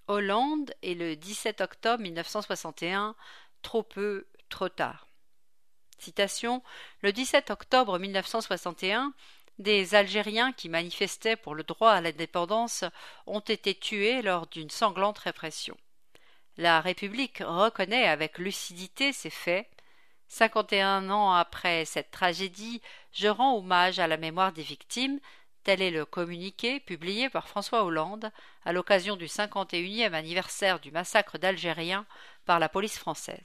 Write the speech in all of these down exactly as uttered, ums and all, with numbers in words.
Hollande et le dix-sept octobre mille neuf cent soixante et un, trop peu, trop tard. Citation: Le dix-sept octobre mille neuf cent soixante et un, des Algériens qui manifestaient pour le droit à l'indépendance ont été tués lors d'une sanglante répression. La République reconnaît avec lucidité ces faits. Cinquante et un ans après cette tragédie, je rends hommage à la mémoire des victimes. Tel est le communiqué publié par François Hollande à l'occasion du cinquante et unième anniversaire du massacre d'Algériens par la police française.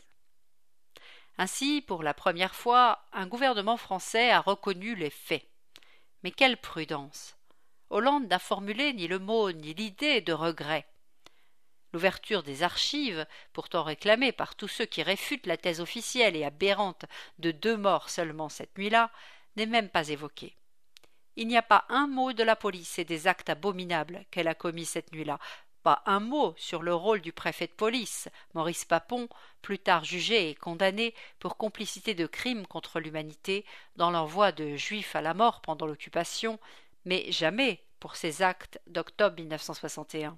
Ainsi, pour la première fois, un gouvernement français a reconnu les faits. Mais quelle prudence! Hollande n'a formulé ni le mot ni l'idée de regret. L'ouverture des archives, pourtant réclamée par tous ceux qui réfutent la thèse officielle et aberrante de deux morts seulement cette nuit-là, n'est même pas évoquée. Il n'y a pas un mot de la police et des actes abominables qu'elle a commis cette nuit-là, pas un mot sur le rôle du préfet de police, Maurice Papon, plus tard jugé et condamné pour complicité de crimes contre l'humanité dans l'envoi de Juifs à la mort pendant l'occupation, mais jamais pour ses actes d'octobre mille neuf cent soixante et un.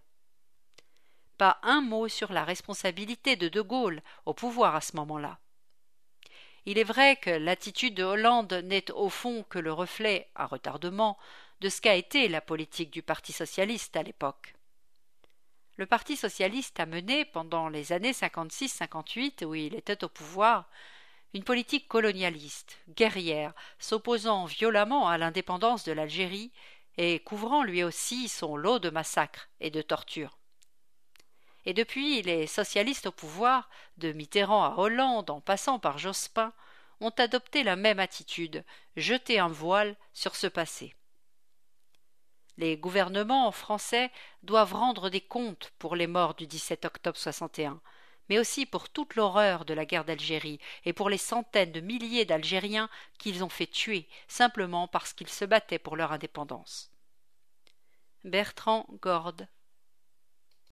Pas un mot sur la responsabilité de De Gaulle au pouvoir à ce moment-là. Il est vrai que l'attitude de Hollande n'est au fond que le reflet, à retardement, de ce qu'a été la politique du Parti socialiste à l'époque. Le Parti socialiste a mené, pendant les années cinquante-six cinquante-huit, où il était au pouvoir, une politique colonialiste, guerrière, s'opposant violemment à l'indépendance de l'Algérie et couvrant lui aussi son lot de massacres et de tortures. Et depuis, les socialistes au pouvoir, de Mitterrand à Hollande en passant par Jospin, ont adopté la même attitude, jeter un voile sur ce passé. Les gouvernements français doivent rendre des comptes pour les morts du dix-sept octobre soixante et un, mais aussi pour toute l'horreur de la guerre d'Algérie et pour les centaines de milliers d'Algériens qu'ils ont fait tuer simplement parce qu'ils se battaient pour leur indépendance. Bertrand Gorde.